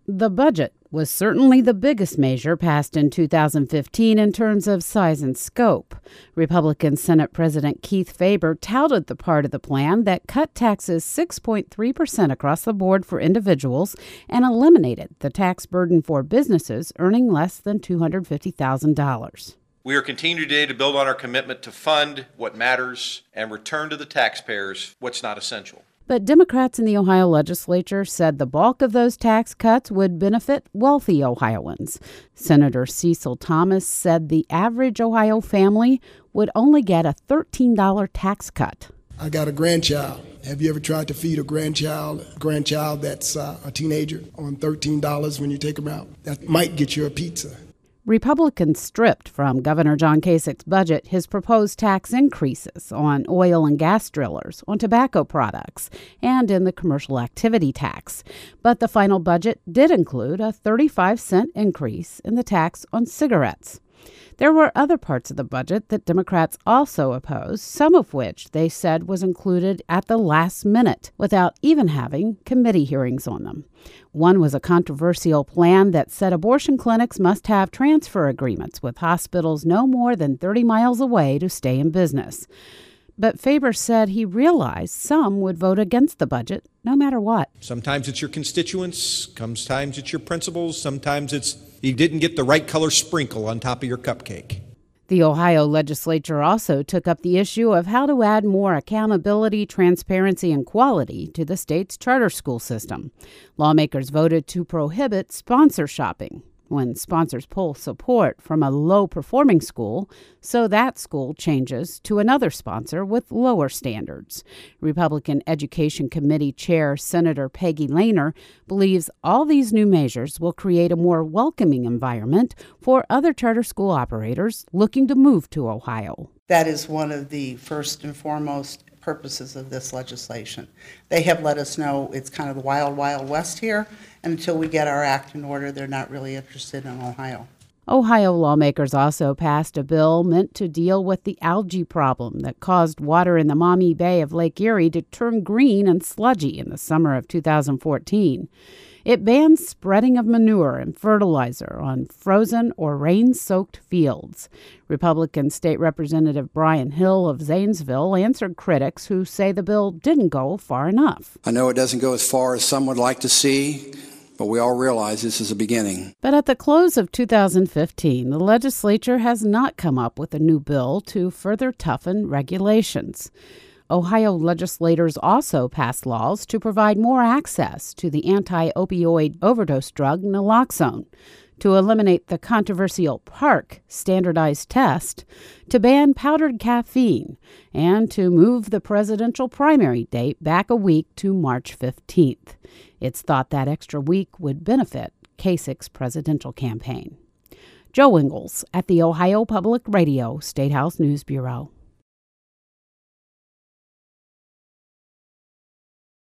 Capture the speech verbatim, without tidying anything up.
The budget was certainly the biggest measure passed in two thousand fifteen in terms of size and scope. Republican Senate President Keith Faber touted the part of the plan that cut taxes six point three percent across the board for individuals and eliminated the tax burden for businesses earning less than two hundred fifty thousand dollars. We are continuing today to build on our commitment to fund what matters and return to the taxpayers what's not essential. But Democrats in the Ohio legislature said the bulk of those tax cuts would benefit wealthy Ohioans. Senator Cecil Thomas said the average Ohio family would only get a thirteen dollars tax cut. I got a grandchild. Have you ever tried to feed a grandchild, grandchild that's uh, a teenager on thirteen dollars when you take them out? That might get you a pizza. Republicans stripped from Governor John Kasich's budget his proposed tax increases on oil and gas drillers, on tobacco products, and in the commercial activity tax. But the final budget did include a thirty-five cent increase in the tax on cigarettes. There were other parts of the budget that Democrats also opposed, some of which they said was included at the last minute without even having committee hearings on them. One was a controversial plan that said abortion clinics must have transfer agreements with hospitals no more than thirty miles away to stay in business. But Faber said he realized some would vote against the budget no matter what. Sometimes it's your constituents, sometimes it's your principals, sometimes it's you didn't get the right color sprinkle on top of your cupcake. The Ohio legislature also took up the issue of how to add more accountability, transparency, and quality to the state's charter school system. Lawmakers voted to prohibit sponsor shopping when sponsors pull support from a low-performing school, so that school changes to another sponsor with lower standards. Republican Education Committee Chair Senator Peggy Lehner believes all these new measures will create a more welcoming environment for other charter school operators looking to move to Ohio. That is one of the first and foremost purposes of this legislation. They have let us know it's kind of the wild, wild west here, and until we get our act in order, they're not really interested in Ohio. Ohio lawmakers also passed a bill meant to deal with the algae problem that caused water in the Maumee Bay of Lake Erie to turn green and sludgy in the summer of two thousand fourteen. It bans spreading of manure and fertilizer on frozen or rain-soaked fields. Republican State Representative Brian Hill of Zanesville answered critics who say the bill didn't go far enough. I know it doesn't go as far as some would like to see, but we all realize this is a beginning. But at the close of two thousand fifteen, the legislature has not come up with a new bill to further toughen regulations. Ohio legislators also passed laws to provide more access to the anti-opioid overdose drug naloxone, to eliminate the controversial PARC standardized test, to ban powdered caffeine, and to move the presidential primary date back a week to March fifteenth. It's thought that extra week would benefit Kasich's presidential campaign. Joe Ingles at the Ohio Public Radio State House News Bureau.